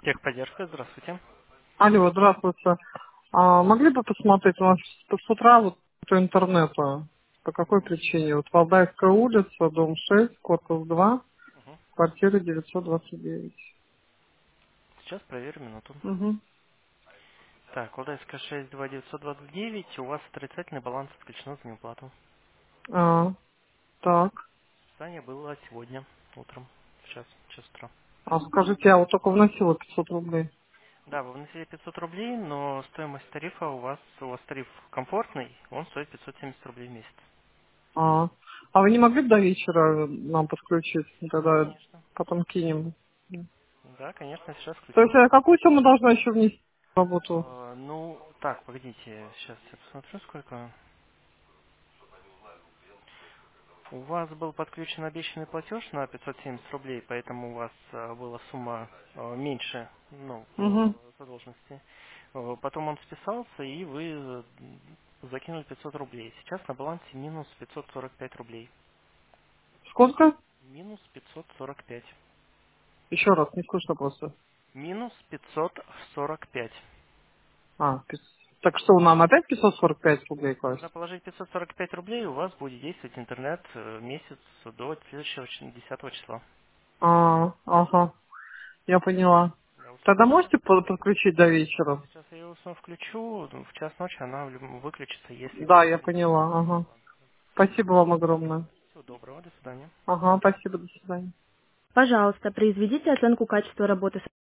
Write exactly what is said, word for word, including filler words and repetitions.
Техподдержка, здравствуйте. Алло, здравствуйте. А, могли бы посмотреть у нас с утра вот по интернету? По какой причине? Вот Валдайская улица, дом шесть, корпус два, Мгм. квартира девятьсот двадцать девять. Сейчас проверю минуту. Угу. Так, Валдайская шесть два девятьсот двадцать девять, у вас отрицательный баланс отключено за неуплату. А, так. Списание было сегодня утром, в час, в час утра. А скажите, я вот только вносила пятьсот рублей. Да, вы вносили пятьсот рублей, но стоимость тарифа у вас, у вас тариф комфортный, он стоит пятьсот семьдесят рублей в месяц. А, а вы не могли бы до вечера нам подключить? Да, Тогда конечно. потом кинем. Да, конечно, сейчас То включу. есть я какую сумму должна еще внести в работу? Э, ну, так, погодите, сейчас я посмотрю, сколько. У вас был подключен обещанный платеж на пятьсот семьдесят рублей, поэтому у вас э, была сумма э, меньше, ну, Угу. по задолженности. Э, Потом он списался, и вы э, закинули пятьсот рублей. Сейчас на балансе минус пятьсот сорок пять рублей. Сколько? Минус пятьсот сорок пять. Еще раз, не слышно просто. Минус пятьсот сорок пять. А, пи- так что, нам опять пятьсот сорок пять рублей класть? Нужно положить пятьсот сорок пять рублей, у вас будет действовать интернет э, месяц до следующего ч- десятого числа. А, ага, я поняла. Я Тогда успокоил. можете по- подключить до вечера? Сейчас я ее снова включу, ну, в час ночи она в любом- выключится, если Да, будет я отрицательный поняла, ага. баланс. Спасибо вам огромное. Всего доброго, до свидания. Ага, спасибо, до свидания. Пожалуйста, произведите оценку качества работы